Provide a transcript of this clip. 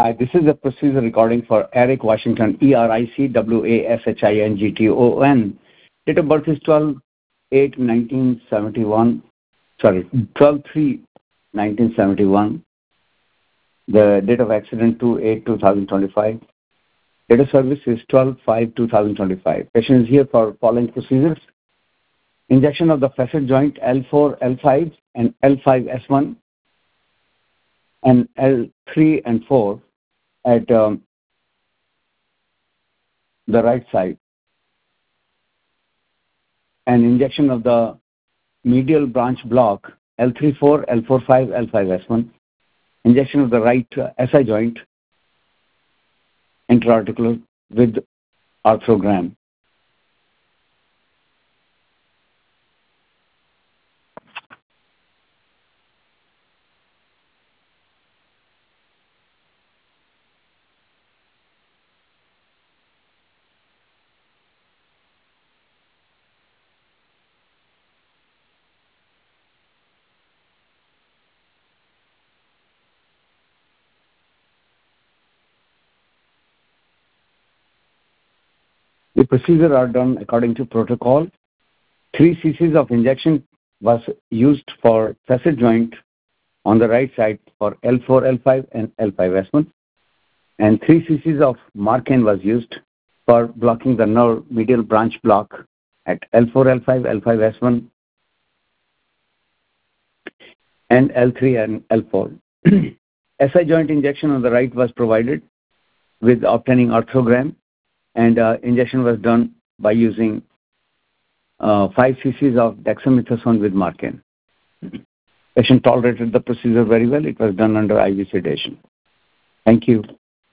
Hi, this is a procedure recording for Eric Washington, ERICWASHINGTON. Date of birth is 12/8/1971. Sorry, 12/3/1971. The date of accident 2/8/2025. Date of service is 12/5/2025. Patient is here for following procedures: injection of the facet joint L4, L5, and L5S1, and L3 and 4 at the right side, and injection of the medial branch block L34, L45, L5S1, injection of the right SI joint intra-articular with arthrogram. The procedure are done according to protocol. 3 cc's of injection was used for facet joint on the right side for L4, L5, and L5S1, and 3 cc's of Marcaine was used for blocking the nerve medial branch block at L4, L5, L5S1, and L3 and L4. SI joint injection on the right was provided with obtaining arthrogram, and injection was done by using 5 cc's of dexamethasone with Marcaine. Patient tolerated the procedure very well. It was done under IV sedation. Thank you.